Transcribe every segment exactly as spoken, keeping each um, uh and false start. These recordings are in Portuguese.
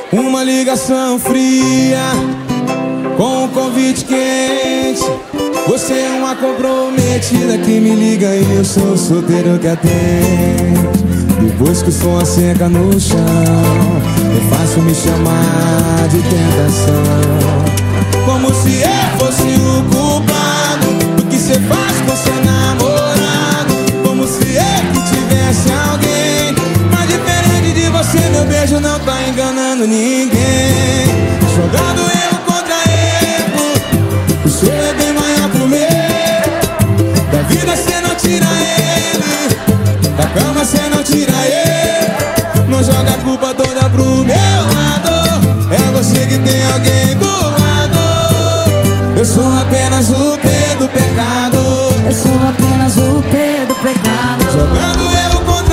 Uma ligação fria com um convite quente. Você é uma comprometida que me liga e eu sou solteiro que atende. Depois que o som asseca no chão, é fácil me chamar de tentação. Como se eu fosse o culpado do que cê faz com seu namorado. Como se eu que tivesse alguém. Mas diferente de você, meu beijo não tá enganando ninguém. Jogando erro contra erro, o seu é bem maior que o meu. Da vida cê não tira ele, da cama cê não tira ele. Não joga a culpa toda pro meu lado. É você que tem alguém do lado. Eu sou apenas o P do pecado. Eu sou apenas o P do pecado. Jogando erro contra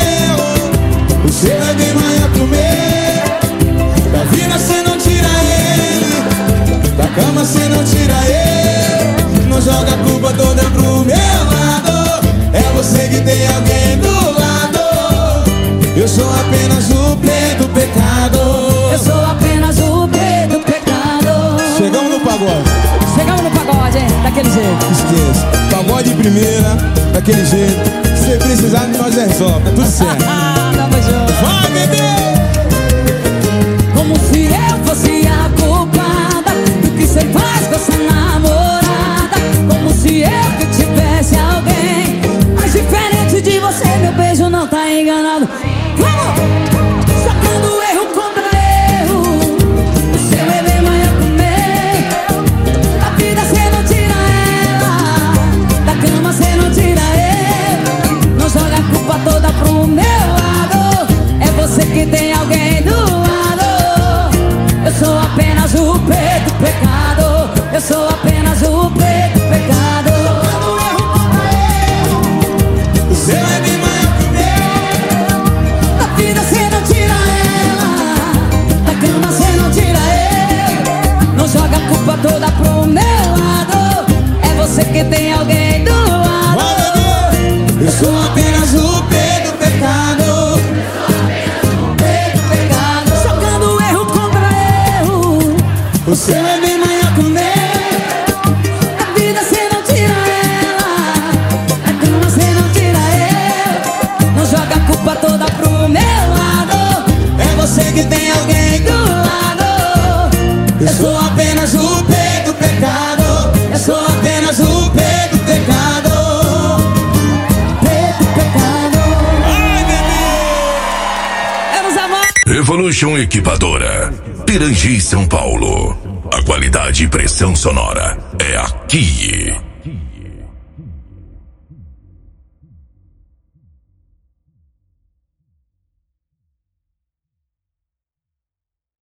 erro, o seu é bem maior que o meu. Da vida cê não tira ele, da cama cê não tira ele. Não joga a culpa toda pro meu lado. É você que tem alguém do lado. Eu sou apenas o P do pecado. Eu sou apenas o P do pecado. Chegamos no pagode. Chegamos no pagode, hein? Daquele jeito. Esqueça, pagode de primeira, daquele jeito. Se precisar de nós resolve, tá tudo certo. Tamo junto. Vai, bebê! Como se eu fosse a culpada do que cê faz com essa namorada. Como se eu que tivesse alguém. Mas diferente de você, meu beijo não tá enganado. Vamos! Sacando erro contra erro, o seu é bem maior que o meu. Da vida cê não tira ela, da cama cê não tira ele. Não joga a culpa toda pro meu lado. É você que tem alguém do lado. Eu sou apenas o P do pecado. Eu sou apenas o P do pecado. Sacando erro contra erro, O seu é bem maior que o meu. da vida cê não tira ela, da cama cê não tira ele. Não joga a culpa toda pro meu lado. É você que tem alguém do lado. Vai, bebê! Eu sou apenas o P do pecado. P do pecado. Jogando erro contra erro, O seu é bem maior que o meu. da vida cê não tira ela, da cama cê não tira ele. Não joga a culpa toda pro meu lado. É você que tem alguém do lado. Eu sou apenas o P do pecado. Eu sou apenas o P do pecado. P do pecado. Ai, bebê! Vamos amar. Evolution Equipadora, Pirangi, São Paulo. A qualidade e pressão sonora é aqui.